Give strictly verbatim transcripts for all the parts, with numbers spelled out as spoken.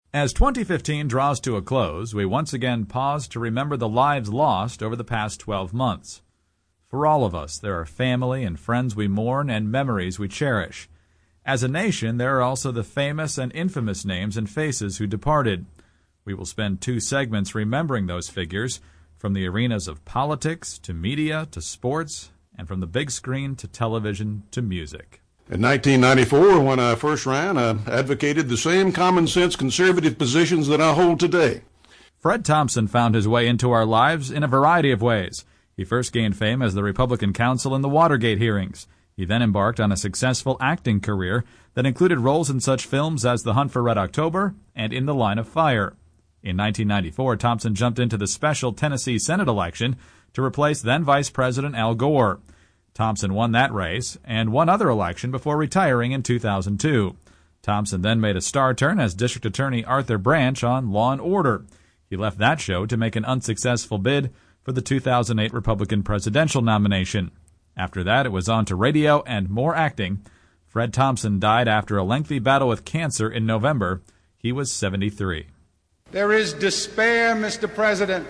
As twenty fifteen draws to a close, we once again pause to remember the lives lost over the past twelve months. For all of us, there are family and friends we mourn and memories we cherish. As a nation, there are also the famous and infamous names and faces who departed. We will spend two segments remembering those figures, from the arenas of politics to media to sports, and from the big screen to television to music. In nineteen ninety-four, when I first ran, I advocated the same common-sense conservative positions that I hold today. Fred Thompson found his way into our lives in a variety of ways. He first gained fame as the Republican counsel in the Watergate hearings. He then embarked on a successful acting career that included roles in such films as The Hunt for Red October and In the Line of Fire. In nineteen ninety-four, Thompson jumped into the special Tennessee Senate election to replace then-Vice President Al Gore. Thompson won that race and one other election before retiring in two thousand two. Thompson then made a star turn as District Attorney Arthur Branch on Law and Order. He left that show to make an unsuccessful bid for the two thousand eight Republican presidential nomination. After that, it was on to radio and more acting. Fred Thompson died after a lengthy battle with cancer in November. He was seventy-three. There is despair, Mister President,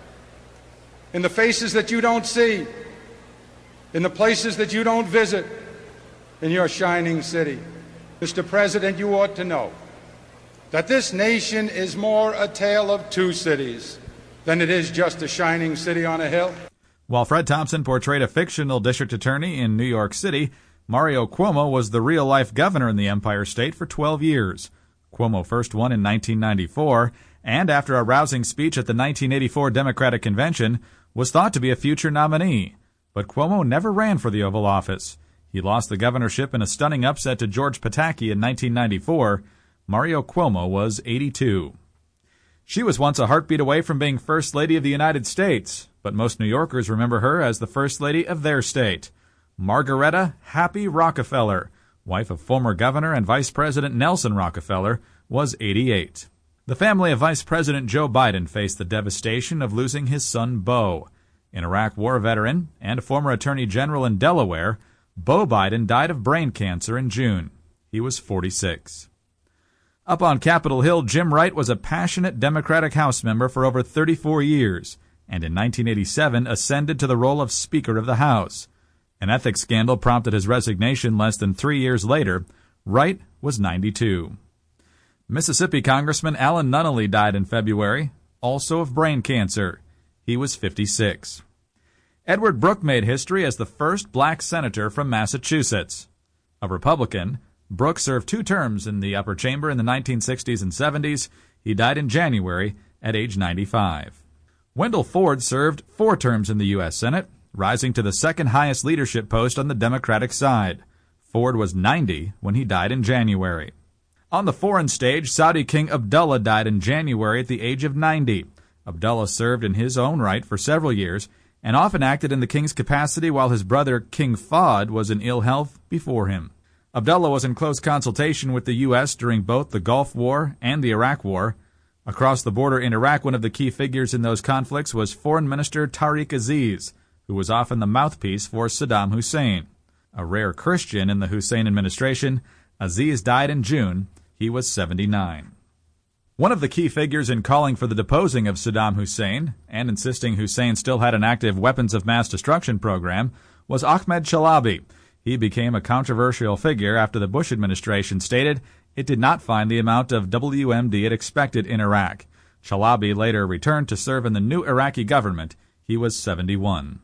in the faces that you don't see, in the places that you don't visit, in your shining city. Mister President, you ought to know that this nation is more a tale of two cities than it is just a shining city on a hill. While Fred Thompson portrayed a fictional district attorney in New York City, Mario Cuomo was the real-life governor in the Empire State for twelve years. Cuomo first won in nineteen ninety-four, and after a rousing speech at the nineteen eighty-four Democratic Convention, was thought to be a future nominee. But Cuomo never ran for the Oval Office. He lost the governorship in a stunning upset to George Pataki in nineteen ninety-four. Mario Cuomo was eighty-two. She was once a heartbeat away from being First Lady of the United States, but most New Yorkers remember her as the First Lady of their state. Margaretta Happy Rockefeller, wife of former Governor and Vice President Nelson Rockefeller, was eighty-eight. The family of Vice President Joe Biden faced the devastation of losing his son Beau. An Iraq War veteran and a former Attorney General in Delaware, Beau Biden died of brain cancer in June. He was forty-six. Up on Capitol Hill, Jim Wright was a passionate Democratic House member for over thirty-four years, and in nineteen eighty-seven ascended to the role of Speaker of the House. An ethics scandal prompted his resignation less than three years later. Wright was ninety-two. Mississippi Congressman Alan Nunnally died in February, also of brain cancer. He was fifty-six. Edward Brooke made history as the first black senator from Massachusetts. A Republican, Brooke served two terms in the upper chamber in the nineteen sixties and seventies. He died in January at age ninety-five. Wendell Ford served four terms in the U S Senate, rising to the second highest leadership post on the Democratic side. Ford was ninety when he died in January. On the foreign stage, Saudi King Abdullah died in January at the age of ninety. Abdullah served in his own right for several years and often acted in the king's capacity while his brother King Fahd was in ill health before him. Abdullah was in close consultation with the U S during both the Gulf War and the Iraq War. Across the border in Iraq, one of the key figures in those conflicts was Foreign Minister Tariq Aziz, who was often the mouthpiece for Saddam Hussein. A rare Christian in the Hussein administration, Aziz died in June. He was seventy-nine. One of the key figures in calling for the deposing of Saddam Hussein and insisting Hussein still had an active weapons of mass destruction program was Ahmed Chalabi. He became a controversial figure after the Bush administration stated it did not find the amount of W M D it expected in Iraq. Chalabi later returned to serve in the new Iraqi government. He was seventy-one.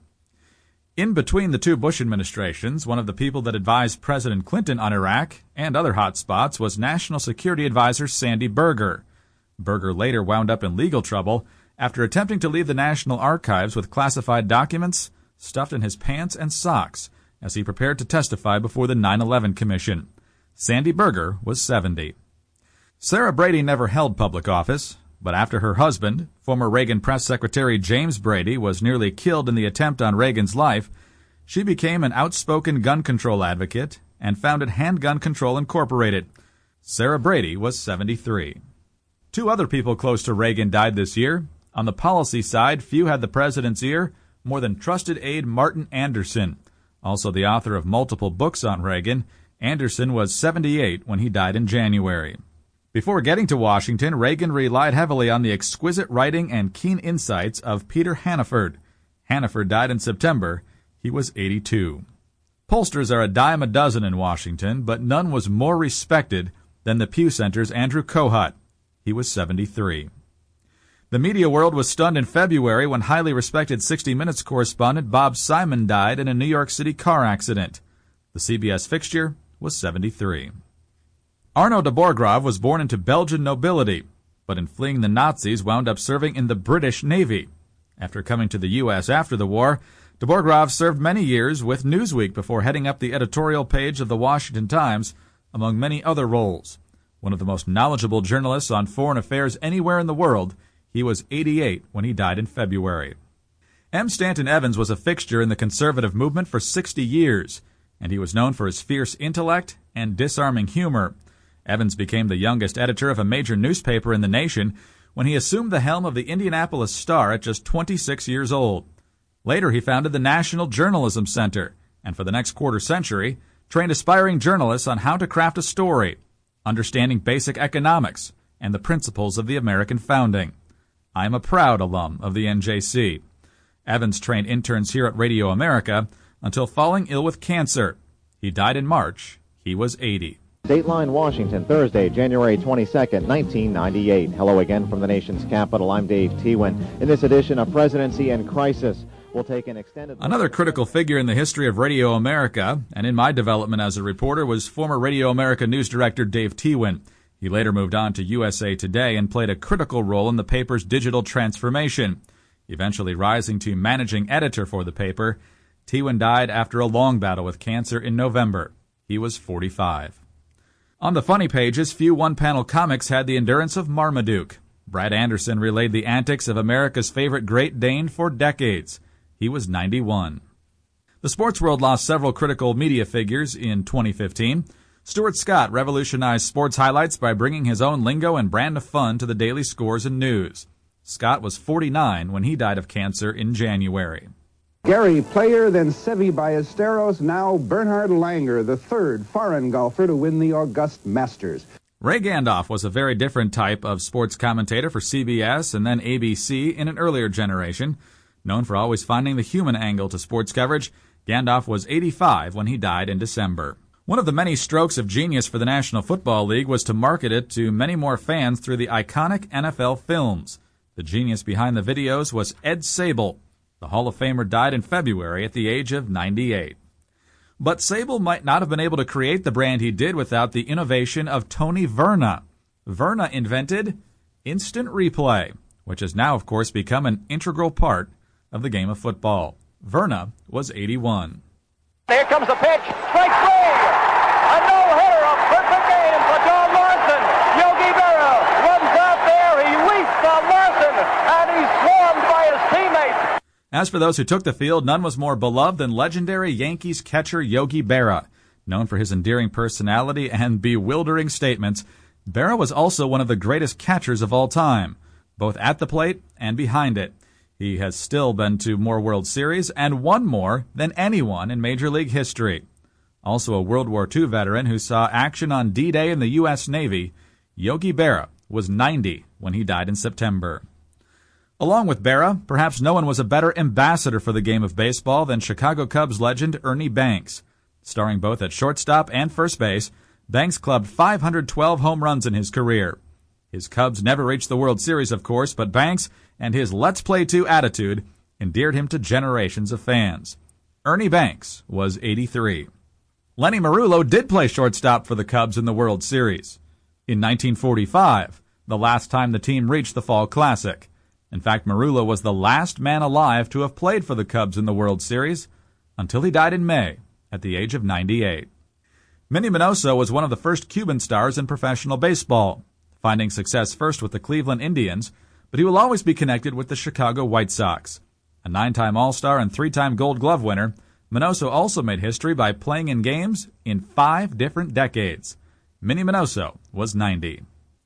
In between the two Bush administrations, one of the people that advised President Clinton on Iraq and other hot spots was National Security Advisor Sandy Berger. Berger later wound up in legal trouble after attempting to leave the National Archives with classified documents stuffed in his pants and socks as he prepared to testify before the nine eleven Commission. Sandy Berger was seventy. Sarah Brady never held public office, but after her husband, former Reagan Press Secretary James Brady, was nearly killed in the attempt on Reagan's life, she became an outspoken gun control advocate and founded Handgun Control Incorporated. Sarah Brady was seventy-three. Two other people close to Reagan died this year. On the policy side, few had the president's ear more than trusted aide Martin Anderson. Also the author of multiple books on Reagan, Anderson was seventy-eight when he died in January. Before getting to Washington, Reagan relied heavily on the exquisite writing and keen insights of Peter Hannaford. Hannaford died in September. He was eighty-two. Pollsters are a dime a dozen in Washington, but none was more respected than the Pew Center's Andrew Kohut. He was seventy-three. The media world was stunned in February when highly respected sixty minutes correspondent Bob Simon died in a New York City car accident. The C B S fixture was seventy-three. Arno de Borgrave was born into Belgian nobility, but in fleeing the Nazis wound up serving in the British Navy. After coming to the U S after the war, de Borgrave served many years with Newsweek before heading up the editorial page of the Washington Times, among many other roles. One of the most knowledgeable journalists on foreign affairs anywhere in the world, he was eighty-eight when he died in February. M. Stanton Evans was a fixture in the conservative movement for sixty years, and he was known for his fierce intellect and disarming humor. Evans became the youngest editor of a major newspaper in the nation when he assumed the helm of the Indianapolis Star at just twenty-six years old. Later, he founded the National Journalism Center, and for the next quarter century, trained aspiring journalists on how to craft a story, understanding basic economics, and the principles of the American founding. I am a proud alum of the N J C. Evans trained interns here at Radio America until falling ill with cancer. He died in March. He was eighty. Dateline Washington, Thursday, January twenty-second, nineteen ninety-eight. Hello again from the nation's capital. I'm Dave Tewan. In this edition of Presidency and Crisis, we'll take an extended... Another critical figure in the history of Radio America, and in my development as a reporter, was former Radio America news director Dave Tewan. He later moved on to U S A Today and played a critical role in the paper's digital transformation. Eventually rising to managing editor for the paper, Tewan died after a long battle with cancer in November. He was forty-five. On the funny pages, few one-panel comics had the endurance of Marmaduke. Brad Anderson relayed the antics of America's favorite Great Dane for decades. He was ninety-one. The sports world lost several critical media figures in twenty fifteen. Stuart Scott revolutionized sports highlights by bringing his own lingo and brand of fun to the daily scores and news. Scott was forty-nine when he died of cancer in January. Gary Player, then Seve Ballesteros, now Bernhard Langer, the third foreign golfer to win the August Masters. Ray Gandalf was a very different type of sports commentator for C B S and then A B C in an earlier generation. Known for always finding the human angle to sports coverage, Gandalf was eighty-five when he died in December. One of the many strokes of genius for the National Football League was to market it to many more fans through the iconic N F L films. The genius behind the videos was Ed Sable. The Hall of Famer died in February at the age of ninety-eight. But Sable might not have been able to create the brand he did without the innovation of Tony Verna. Verna invented instant replay, which has now, of course, become an integral part of the game of football. Verna was eighty-one. Here comes the pitch. Strike three. A no-hitter, a perfect game for Don Larson. Yogi Berra runs out there. He leaps on Larson, and he's swarmed by his teammates. As for those who took the field, none was more beloved than legendary Yankees catcher Yogi Berra. Known for his endearing personality and bewildering statements, Berra was also one of the greatest catchers of all time, both at the plate and behind it. He has still been to more World Series and won more than anyone in Major League history. Also a World War Two veteran who saw action on D-Day in the U S Navy, Yogi Berra was ninety when he died in September. Along with Berra, perhaps no one was a better ambassador for the game of baseball than Chicago Cubs legend Ernie Banks. Starring both at shortstop and first base, Banks clubbed five hundred twelve home runs in his career. His Cubs never reached the World Series, of course, but Banks and his Let's Play two attitude endeared him to generations of fans. Ernie Banks was eighty-three. Lenny Marullo did play shortstop for the Cubs in the World Series. In nineteen forty-five, the last time the team reached the Fall Classic. In fact, Marullo was the last man alive to have played for the Cubs in the World Series until he died in May at the age of ninety-eight. Minnie Minoso was one of the first Cuban stars in professional baseball, finding success first with the Cleveland Indians, but he will always be connected with the Chicago White Sox. A nine-time All-Star and three-time Gold Glove winner, Minoso also made history by playing in games in five different decades. Minnie Minoso was ninety.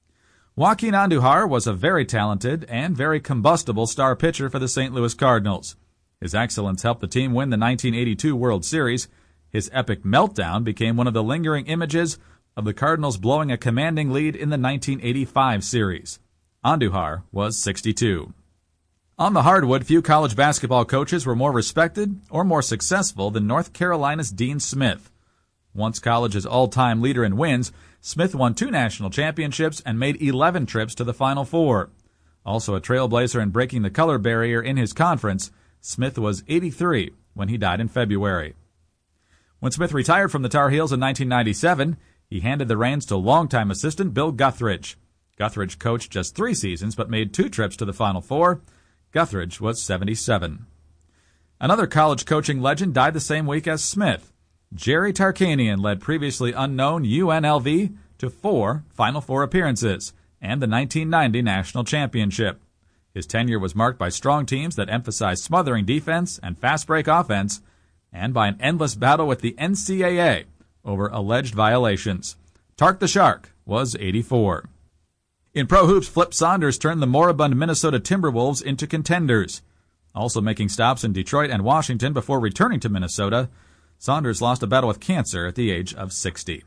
Joaquin Andujar was a very talented and very combustible star pitcher for the Saint Louis Cardinals. His excellence helped the team win the nineteen eighty-two World Series. His epic meltdown became one of the lingering images of the Cardinals blowing a commanding lead in the nineteen eighty-five series. Andujar was sixty-two. On the hardwood, few college basketball coaches were more respected or more successful than North Carolina's Dean Smith. Once college's all-time leader in wins, Smith won two national championships and made eleven trips to the Final Four. Also a trailblazer in breaking the color barrier in his conference, Smith was eighty-three when he died in February. When Smith retired from the Tar Heels in nineteen ninety-seven, he handed the reins to longtime assistant Bill Guthridge. Guthridge coached just three seasons but made two trips to the Final Four. Guthridge was seventy-seven. Another college coaching legend died the same week as Smith. Jerry Tarkanian led previously unknown U N L V to four Final Four appearances and the nineteen ninety national championship. His tenure was marked by strong teams that emphasized smothering defense and fast break offense, and by an endless battle with the N C double A over alleged violations. Tark the Shark was eighty-four. In pro hoops, Flip Saunders turned the moribund Minnesota Timberwolves into contenders. Also making stops in Detroit and Washington before returning to Minnesota, Saunders lost a battle with cancer at the age of sixty.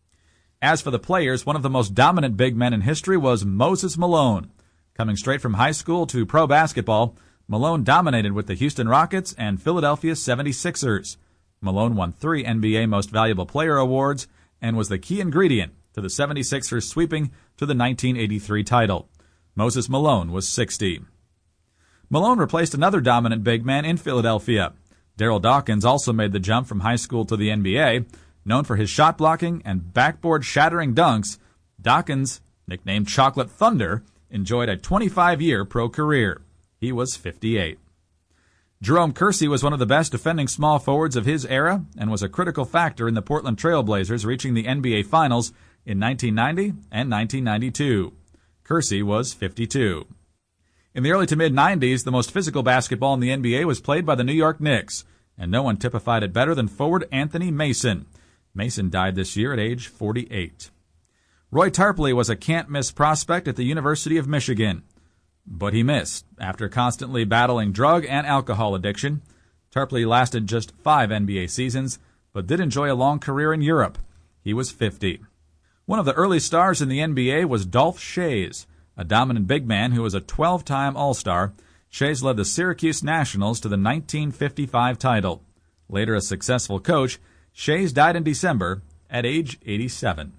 As for the players, one of the most dominant big men in history was Moses Malone. Coming straight from high school to pro basketball, Malone dominated with the Houston Rockets and Philadelphia seventy-sixers. Malone won three N B A Most Valuable Player awards and was the key ingredient to the seventy-sixers sweeping to the nineteen eighty-three title. Moses Malone was sixty. Malone replaced another dominant big man in Philadelphia. Darryl Dawkins also made the jump from high school to the N B A. Known for his shot blocking and backboard-shattering dunks, Dawkins, nicknamed Chocolate Thunder, enjoyed a twenty-five year pro career. He was fifty-eight. Jerome Kersey was one of the best defending small forwards of his era and was a critical factor in the Portland Trail Blazers reaching the N B A Finals in nineteen ninety and nineteen ninety-two. Kersey was fifty-two. In the early to mid-nineties, the most physical basketball in the N B A was played by the New York Knicks, and no one typified it better than forward Anthony Mason. Mason died this year at age forty-eight. Roy Tarpley was a can't-miss prospect at the University of Michigan. But he missed. After constantly battling drug and alcohol addiction, Tarpley lasted just five N B A seasons, but did enjoy a long career in Europe. He was fifty. One of the early stars in the N B A was Dolph Schayes, a dominant big man who was a twelve-time All-Star. Schayes led the Syracuse Nationals to the nineteen fifty-five title. Later a successful coach, Schayes died in December at age eighty-seven.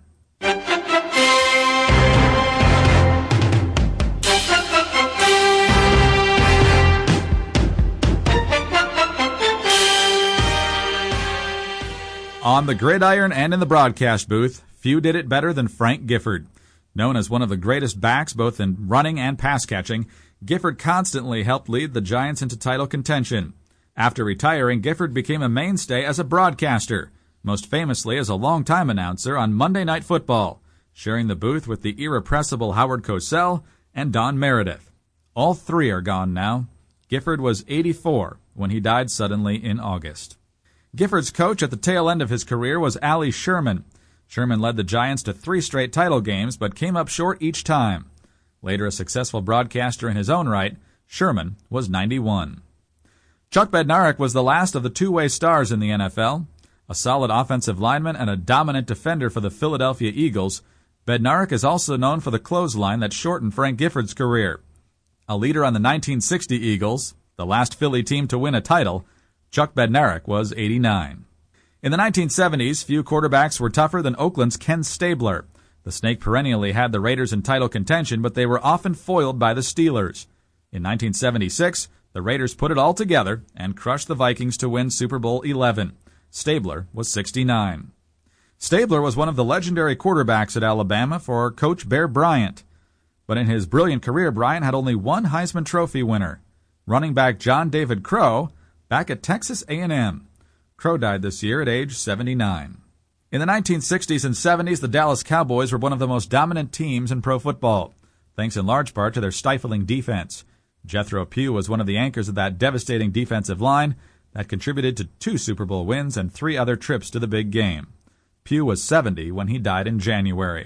On the gridiron and in the broadcast booth, few did it better than Frank Gifford. Known as one of the greatest backs both in running and pass catching, Gifford constantly helped lead the Giants into title contention. After retiring, Gifford became a mainstay as a broadcaster, most famously as a longtime announcer on Monday Night Football, sharing the booth with the irrepressible Howard Cosell and Don Meredith. All three are gone now. Gifford was eighty-four when he died suddenly in August. Gifford's coach at the tail end of his career was Allie Sherman. Sherman led the Giants to three straight title games, but came up short each time. Later a successful broadcaster in his own right, Sherman was ninety-one. Chuck Bednarik was the last of the two-way stars in the N F L. A solid offensive lineman and a dominant defender for the Philadelphia Eagles, Bednarik is also known for the clothesline that shortened Frank Gifford's career. A leader on the nineteen sixty Eagles, the last Philly team to win a title, Chuck Bednarik was eighty-nine. In the nineteen seventies, few quarterbacks were tougher than Oakland's Ken Stabler. The Snake perennially had the Raiders in title contention, but they were often foiled by the Steelers. In nineteen seventy-six, the Raiders put it all together and crushed the Vikings to win Super Bowl eleven. Stabler was sixty-nine. Stabler was one of the legendary quarterbacks at Alabama for Coach Bear Bryant. But in his brilliant career, Bryant had only one Heisman Trophy winner, running back John David Crow, back at Texas A and M. Crow died this year at age seventy-nine. In the nineteen sixties and seventies, the Dallas Cowboys were one of the most dominant teams in pro football, thanks in large part to their stifling defense. Jethro Pugh was one of the anchors of that devastating defensive line that contributed to two Super Bowl wins and three other trips to the big game. Pugh was seventy when he died in January.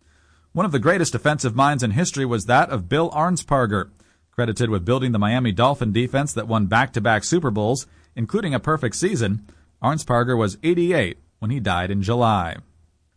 One of the greatest defensive minds in history was that of Bill Arnsparger, credited with building the Miami Dolphin defense that won back-to-back Super Bowls, including a perfect season. Arnsparger was eighty-eight when he died in July.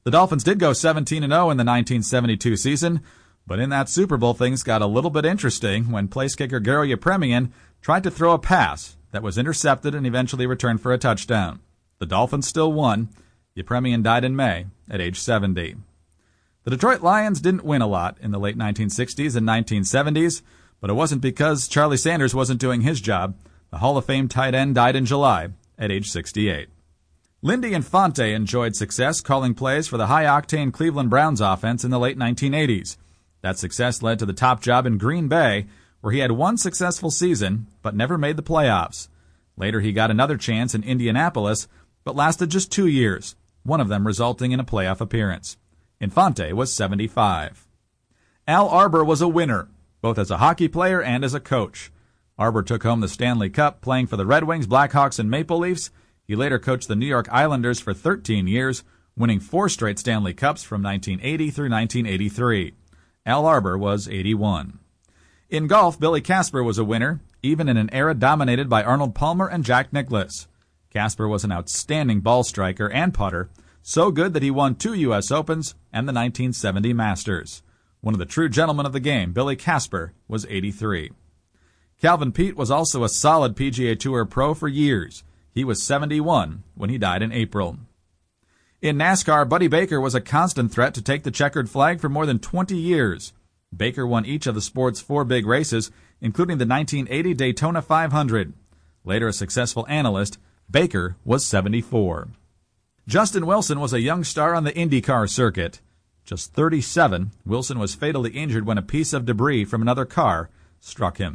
The Dolphins did go seventeen and oh in the nineteen seventy-two season, but in that Super Bowl things got a little bit interesting when place kicker Garo Yepremian tried to throw a pass that was intercepted and eventually returned for a touchdown. The Dolphins still won. Yepremian died in May at age seventy. The Detroit Lions didn't win a lot in the late nineteen sixties and nineteen seventies, but it wasn't because Charlie Sanders wasn't doing his job. The Hall of Fame tight end died in July at age sixty-eight. Lindy Infante enjoyed success calling plays for the high-octane Cleveland Browns offense in the late nineteen eighties. That success led to the top job in Green Bay, where he had one successful season but never made the playoffs. Later he got another chance in Indianapolis, but lasted just two years, one of them resulting in a playoff appearance. Infante was seventy-five. Al Arbor was a winner, both as a hockey player and as a coach. Arbor took home the Stanley Cup playing for the Red Wings, Blackhawks, and Maple Leafs. He later coached the New York Islanders for thirteen years, winning four straight Stanley Cups from nineteen eighty through nineteen eighty-three. Al Arbor was eighty-one. In golf, Billy Casper was a winner, even in an era dominated by Arnold Palmer and Jack Nicklaus. Casper was an outstanding ball striker and putter, so good that he won two U S Opens and the nineteen seventy Masters. One of the true gentlemen of the game, Billy Casper, was eighty-three. Calvin Peete was also a solid P G A Tour pro for years. He was seventy-one when he died in April. In NASCAR, Buddy Baker was a constant threat to take the checkered flag for more than twenty years. Baker won each of the sport's four big races, including the nineteen eighty Daytona five hundred. Later a successful analyst, Baker was seventy-four. Justin Wilson was a young star on the IndyCar circuit. Just thirty-seven, Wilson was fatally injured when a piece of debris from another car struck him.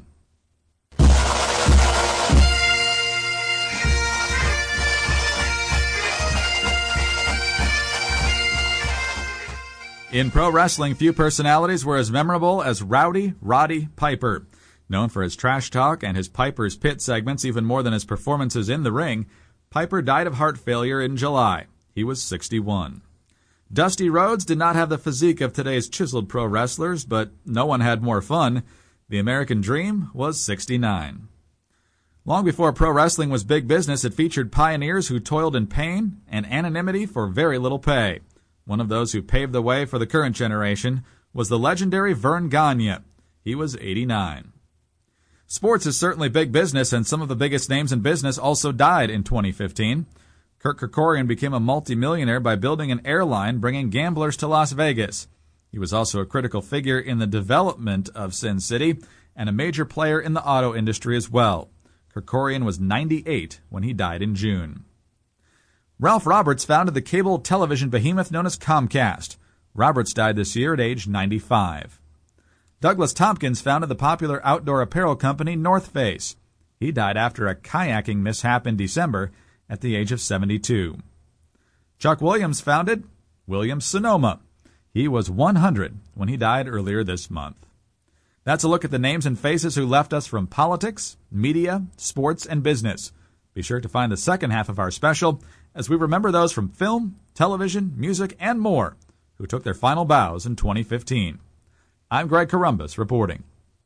In pro wrestling, few personalities were as memorable as Rowdy Roddy Piper. Known for his trash talk and his Piper's Pit segments even more than his performances in the ring, Piper died of heart failure in July. He was sixty-one. Dusty Rhodes did not have the physique of today's chiseled pro wrestlers, but no one had more fun. The American Dream was sixty-nine. Long before pro wrestling was big business, it featured pioneers who toiled in pain and anonymity for very little pay. One of those who paved the way for the current generation was the legendary Vern Gagne. He was eighty-nine. Sports is certainly big business, and some of the biggest names in business also died in twenty fifteen. Kurt Kerkorian became a multimillionaire by building an airline bringing gamblers to Las Vegas. He was also a critical figure in the development of Sin City and a major player in the auto industry as well. Kerkorian was ninety-eight when he died in June. Ralph Roberts founded the cable television behemoth known as Comcast. Roberts died this year at age ninety-five. Douglas Tompkins founded the popular outdoor apparel company North Face. He died after a kayaking mishap in December at the age of seventy-two. Chuck Williams founded Williams-Sonoma. He was one hundred when he died earlier this month. That's a look at the names and faces who left us from politics, media, sports, and business. Be sure to find the second half of our special as we remember those from film, television, music, and more who took their final bows in twenty fifteen. I'm Greg Corombos reporting.